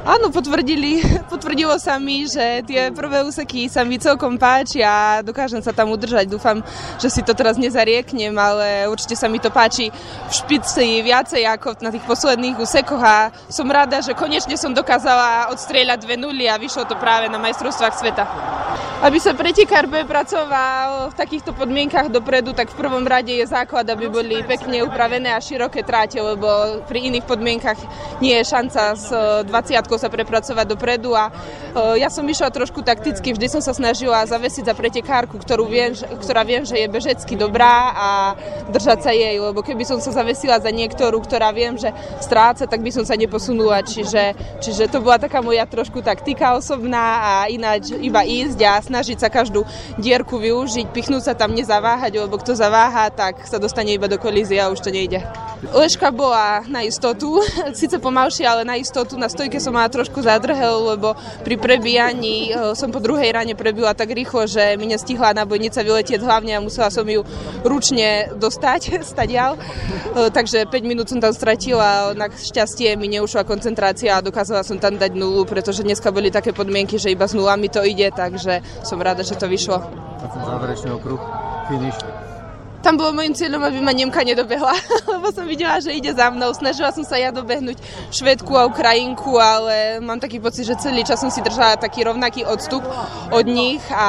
Áno, potvrdilo sa mi, že tie prvé úseky sa mi celkom páčia a dokážem sa tam udržať. Dúfam, že si to teraz nezarieknem, ale určite sa mi to páči v špici viacej ako na tých posledných úsekoch a som rada, že konečne som dokázala odstrieľať 2-0 a vyšlo to práve na majstrovstvách sveta. Aby sa pretekár pracoval v takýchto podmienkach dopredu, tak v prvom rade je základ, aby boli pekne upravené a široké tráte, lebo pri iných podmienkach nie je šanca s 20 sa prepracovať dopredu a ja som išla trošku takticky, vždy som sa snažila zavesiť za pretekárku, ktorá viem, že je bežecky dobrá a držať sa jej, lebo keby som sa zavesila za niektorú, ktorá viem, že stráca, tak by som sa neposunula, čiže to bola taká moja trošku taktika osobná a ináč iba ísť a snažiť sa každú dierku využiť, pichnúť sa tam, nezaváhať, lebo kto zaváha, tak sa dostane iba do kolízie a už to nejde. Ležka bola na istotu, síce pomalšie, ale na istotu. Na stojke som mala trošku zadrhel, lebo pri prebíjaní som po druhej rane prebila tak rýchlo, že mi nestihla nábojnica vyletieť hlavne a musela som ju ručne dostať stadiaľ. Takže 5 minút som tam stratila, na šťastie mi neušla koncentrácia a dokázala som tam dať 0, pretože dneska boli také podmienky, že iba s 0 to ide, takže som rada, že to vyšlo. A ten záverečný okruh, finish? Tam bolo môjim cieľom, aby ma Nemka nedobehla, lebo som videla, že ide za mnou. Snažila som sa ja dobehnúť Švédku a Ukrajinku, ale mám taký pocit, že celý čas som si držala taký rovnaký odstup od nich a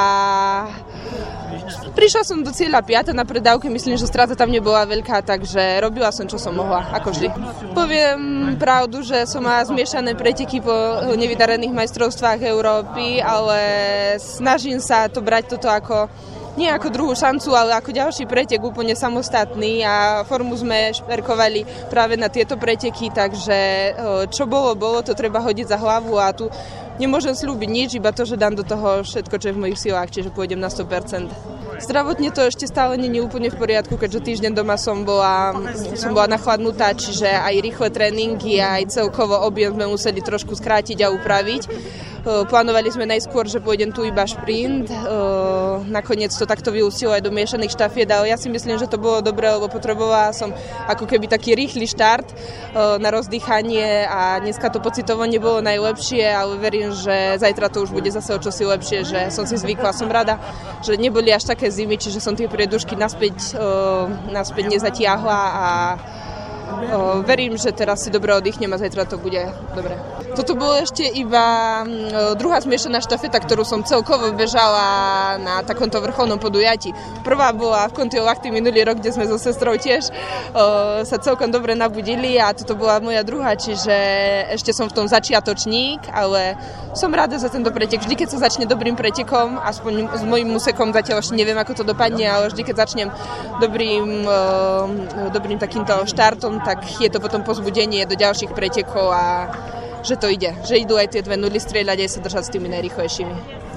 prišla som do cieľa 5. na predávke, myslím, že strata tam nebola veľká, takže robila som, čo som mohla, ako vždy. Poviem pravdu, že som mala zmiešané preteky po nevydarených majstrovstvách Európy, ale snažím sa to brať toto ako nie ako druhú šancu, ale ako ďalší pretek úplne samostatný a formu sme šperkovali práve na tieto preteky, takže čo bolo, to treba hodiť za hlavu a tu nemôžem sľúbiť nič, iba to, že dám do toho všetko, čo je v mojich silách, čiže pôjdem na 100%. Zdravotne to ešte stále nie je úplne v poriadku, keďže týždeň doma som bola nachladnutá, čiže aj rýchle tréningy, aj celkovo objem sme museli trošku skrátiť a upraviť. Plánovali sme najskôr, že pôjdem tu iba šprint, nakoniec to takto vyústilo aj do miešaných štafiet, ale ja si myslím, že to bolo dobré, lebo potrebovala som ako keby taký rýchly štart na rozdýchanie a dneska to pocitovo nebolo najlepšie, ale verím, že zajtra to už bude zase o čosi lepšie, že som si zvykla, som rada, že neboli až také zimy, čiže som tie priedušky naspäť nezatiahla a verím, že teraz si dobre oddychnem a zajtra to bude dobre. Toto bolo ešte iba druhá zmiešaná štafeta, ktorú som celkovo bežala na takomto vrcholnom podujatí. Prvá bola v Kontiolahti minulý rok, kde sme so sestrou tiež sa celkom dobre nabudili a toto bola moja druhá, čiže ešte som v tom začiatočník, ale som rada za tento pretek. Vždy, keď sa začne dobrým pretekom, aspoň s mojím úsekom zatiaľ ešte neviem, ako to dopadne, ale vždy, keď začnem dobrým takýmto štartom, tak je to potom povzbudenie do ďalších pretekov a že to ide, že idú aj tie 2-0 strieľať aj sa držať s tými najrýchlejšími.